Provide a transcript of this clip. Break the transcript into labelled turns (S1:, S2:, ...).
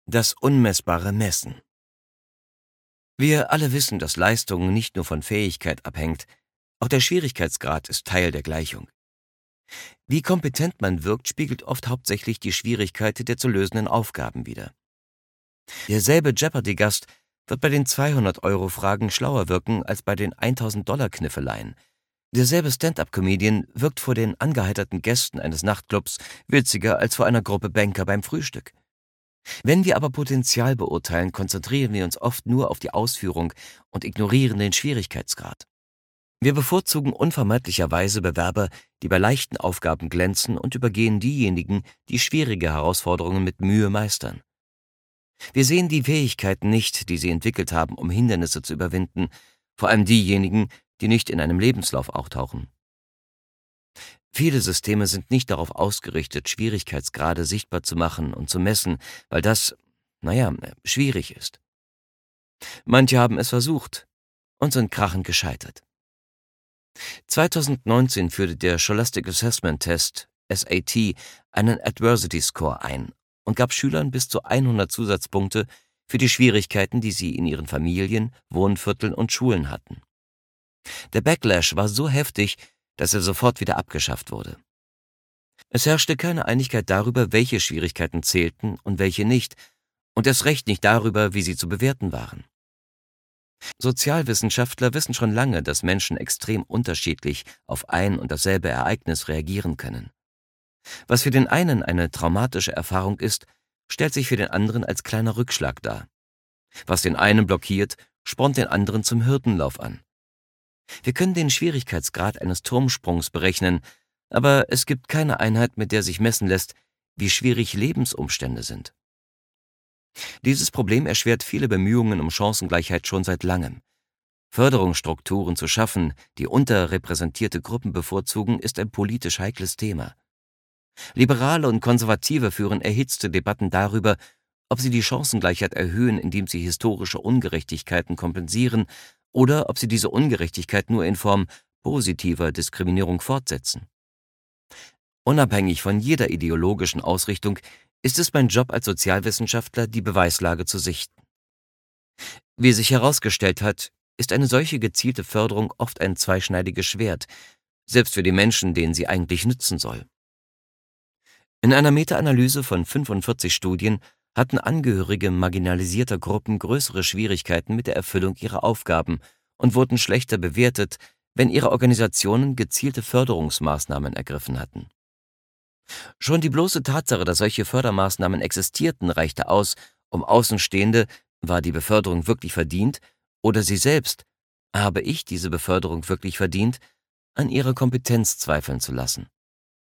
S1: Das unmessbare Messen. Wir alle wissen, dass Leistung nicht nur von Fähigkeit abhängt, auch der Schwierigkeitsgrad ist Teil der Gleichung. Wie kompetent man wirkt, spiegelt oft hauptsächlich die Schwierigkeit der zu lösenden Aufgaben wider. Derselbe Jeopardy-Gast wird bei den 200-Euro-Fragen schlauer wirken als bei den 1000-Dollar-Kniffeleien. Derselbe Stand-up-Comedian wirkt vor den angeheiterten Gästen eines Nachtclubs witziger als vor einer Gruppe Banker beim Frühstück. Wenn wir aber Potenzial beurteilen, konzentrieren wir uns oft nur auf die Ausführung und ignorieren den Schwierigkeitsgrad. Wir bevorzugen unvermeidlicherweise Bewerber, die bei leichten Aufgaben glänzen, und übergehen diejenigen, die schwierige Herausforderungen mit Mühe meistern. Wir sehen die Fähigkeiten nicht, die sie entwickelt haben, um Hindernisse zu überwinden, vor allem diejenigen, die nicht in einem Lebenslauf auftauchen. Viele Systeme sind nicht darauf ausgerichtet, Schwierigkeitsgrade sichtbar zu machen und zu messen, weil das, schwierig ist. Manche haben es versucht und sind krachend gescheitert. 2019 führte der Scholastic Assessment Test, SAT, einen Adversity Score ein und gab Schülern bis zu 100 Zusatzpunkte für die Schwierigkeiten, die sie in ihren Familien, Wohnvierteln und Schulen hatten. Der Backlash war so heftig, dass er sofort wieder abgeschafft wurde. Es herrschte keine Einigkeit darüber, welche Schwierigkeiten zählten und welche nicht, und erst recht nicht darüber, wie sie zu bewerten waren. Sozialwissenschaftler wissen schon lange, dass Menschen extrem unterschiedlich auf ein und dasselbe Ereignis reagieren können. Was für den einen eine traumatische Erfahrung ist, stellt sich für den anderen als kleiner Rückschlag dar. Was den einen blockiert, spornt den anderen zum Hürdenlauf an. Wir können den Schwierigkeitsgrad eines Turmsprungs berechnen, aber es gibt keine Einheit, mit der sich messen lässt, wie schwierig Lebensumstände sind. Dieses Problem erschwert viele Bemühungen um Chancengleichheit schon seit langem. Förderungsstrukturen zu schaffen, die unterrepräsentierte Gruppen bevorzugen, ist ein politisch heikles Thema. Liberale und Konservative führen erhitzte Debatten darüber, ob sie die Chancengleichheit erhöhen, indem sie historische Ungerechtigkeiten kompensieren, oder ob sie diese Ungerechtigkeit nur in Form positiver Diskriminierung fortsetzen. Unabhängig von jeder ideologischen Ausrichtung ist es mein Job als Sozialwissenschaftler, die Beweislage zu sichten. Wie sich herausgestellt hat, ist eine solche gezielte Förderung oft ein zweischneidiges Schwert, selbst für die Menschen, denen sie eigentlich nützen soll. In einer Meta-Analyse von 45 Studien hatten Angehörige marginalisierter Gruppen größere Schwierigkeiten mit der Erfüllung ihrer Aufgaben und wurden schlechter bewertet, wenn ihre Organisationen gezielte Förderungsmaßnahmen ergriffen hatten. Schon die bloße Tatsache, dass solche Fördermaßnahmen existierten, reichte aus, um Außenstehende, war die Beförderung wirklich verdient, oder sie selbst, habe ich diese Beförderung wirklich verdient, an ihrer Kompetenz zweifeln zu lassen.